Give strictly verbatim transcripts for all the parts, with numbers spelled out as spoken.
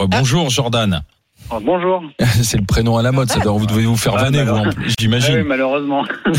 Bonjour Jordan. Oh, bonjour. C'est le prénom à la mode, ça doit, vous devez vous faire vanner, ah, vous, en plus, j'imagine. Oui, malheureusement.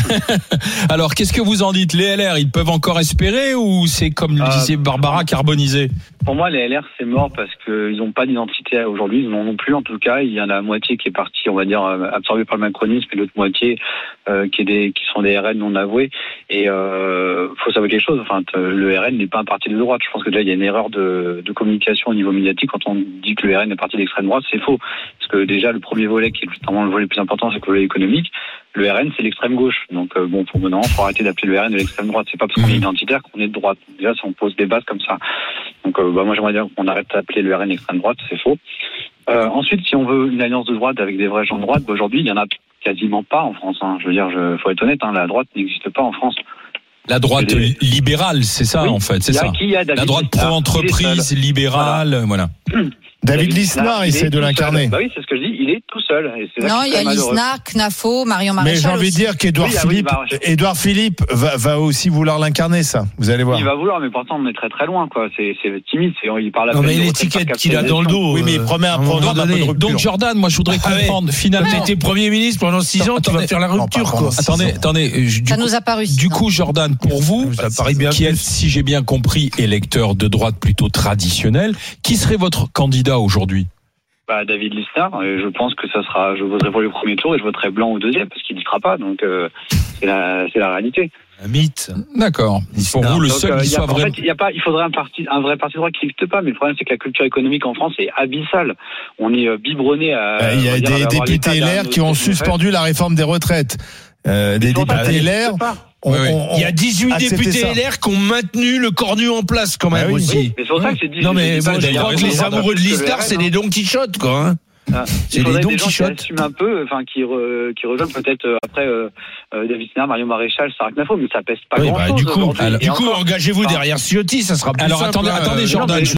Alors, qu'est-ce que vous en dites? Les L R, ils peuvent encore espérer ou c'est, comme le disait Barbara, carbonisé? Pour moi, les L R, c'est mort parce qu'ils n'ont pas d'identité aujourd'hui. Ils n'en ont plus, en tout cas. Il y en a la moitié qui est partie, on va dire, absorbée par le macronisme et l'autre moitié euh, qui, est des, qui sont des R N non avoués. Et il euh, faut savoir quelque chose. Enfin, le R N n'est pas un parti de droite. Je pense que déjà, il y a une erreur de, de communication au niveau médiatique. Quand on dit que le R N est parti d'extrême droite, c'est faux. Parce que déjà, le premier volet, qui est justement le volet le plus important, c'est que le volet économique. Le R N, c'est l'extrême gauche. Donc, euh, bon, pour maintenant, il faut arrêter d'appeler le R N de l'extrême droite. C'est pas parce qu'on est identitaire qu'on est de droite. Déjà, si on pose des bases comme ça. Donc, euh, bah, moi, j'aimerais dire qu'on arrête d'appeler le R N extrême droite. C'est faux. Euh, ensuite, si on veut une alliance de droite avec des vrais gens de droite, bah, aujourd'hui, il y en a quasiment pas en France. Hein. Je veux dire, il faut être honnête, hein, la droite n'existe pas en France. La droite des... libérale, c'est ça, oui, en fait, c'est ça. Qui, la droite pro-entreprise, libérale, voilà. voilà. David Lisnard essaie de l'incarner. Bah oui, c'est ce que je dis, il est tout seul. Et c'est non, il y a Lisnard, Knafo, Marion Maréchal. Mais j'ai envie de dire qu'Édouard oui, Philippe, oui, bah, Édouard Philippe va, va aussi vouloir l'incarner, ça. Vous allez voir. Il va vouloir, mais pourtant on est très très loin, quoi. C'est, c'est timide, c'est, il parle à non, mais l'étiquette qu'il a dans le dos. Oui, mais il promet un programme un peu de rupture. Donc Jordan, moi je voudrais comprendre, finalement. Tu étais Premier ministre pendant six ans, tu vas faire la rupture, quoi. Attendez, attendez. Ça nous a paru. Du coup, Jordan, pour vous, qui êtes, si j'ai bien compris, électeur de droite plutôt traditionnel, qui serait votre candidat aujourd'hui? Bah, David Lisnard, je pense que ça sera, je voterai pour le premier tour et je voterai blanc au deuxième parce qu'il ne sera pas, donc euh, c'est la, c'est la réalité. Un mythe. D'accord. Pour vous, le donc, seul euh, qui soit vrai. En fait, il y a pas, il faudrait un parti, un vrai parti de droite qui n'existe pas, mais le problème c'est que la culture économique en France est abyssale. On est biberonné à. Il y a des députés L R qui ont suspendu la réforme des retraites. Euh, des députés L R. On, oui, oui. On, on, il y a dix-huit députés L R qui ont maintenu le cornu en place quand même ah oui, aussi. Oui, mais c'est pour ça que c'est non mais bon, je crois que les amoureux de Lisnard, c'est des Don Quichotte quoi. Hein. Ah, c'est des Don Quichotte. Qui assument un peu, enfin qui re, qui rejoignent peut-être euh, après euh, euh, David Lisnard, Marion Maréchal, Sarah Knafo, mais ça pèse pas oui, grand bah, chose. Du coup, alors, du coup, encore, engagez-vous enfin, derrière Ciotti, ça sera plus alors, simple. Alors attendez, attendez, Jordan.